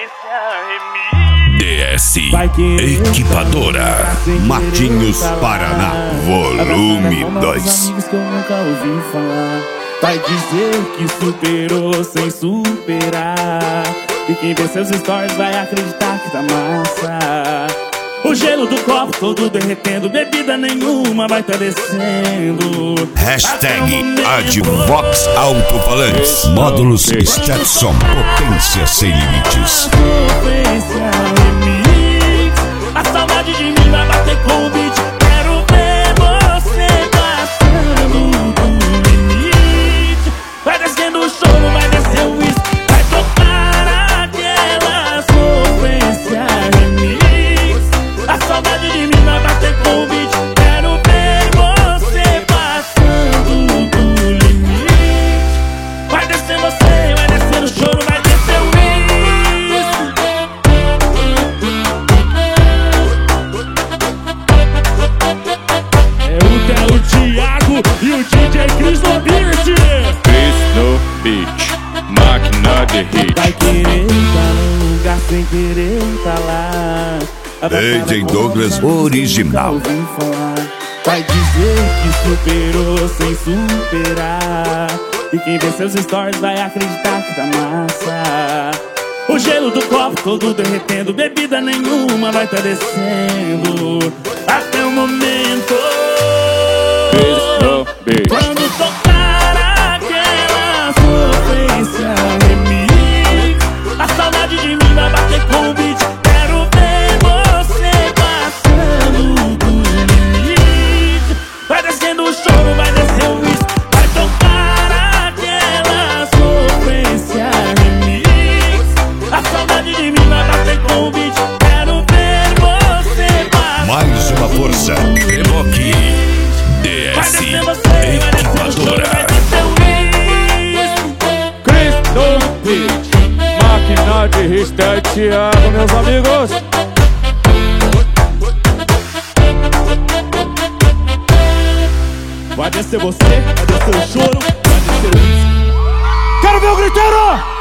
DS Equipadora Matinhos Paraná Volume 2. Que eu nunca ouvi falar. Vai dizer que superou sem superar. E quem vê seus stories vai acreditar que tá massa. O gelo do copo todo derretendo, bebida nenhuma vai tá descendo. Hashtag Advox Alto-Falantes. Módulos Stetson, potência sem limites. A saudade de mim vai bater com o beat. Quero ver você passando do limite. Vai descendo o choro, vai descer o uísque. Vai tocar aquela sofrência remix. A saudade de mim vai bater com o beat. Quero ver você passando do limite. Vai descer você, vai descer o choro, vai descer o uísque. É o Thiago e o DJ Cris no beat. Cris no beat, máquina de hit. Vai querer tá no lugar sem querer tá lá. DJ Douglas Original. Vai dizer que superou sem superar. E quem vê seus stories vai acreditar que tá massa. O gelo do copo todo derretendo, bebida nenhuma vai tá descendo. Até o momento quando tocar aquela sofrência remix. A saudade de mim vai bater com o beat. Quero ver você passando do limite. Vai descendo o choro, vai descer o uísque. Vai tocar aquela sofrência remix. A saudade de mim vai bater com o beat. Quero ver você passando. Mais uma força. Evoque DS Equipadora. Cris no beat, máquina de hit. É Thiago, meus amigos. Vai descer você, vai descer o choro, vai descer o uísque. Quero ver o griteiro!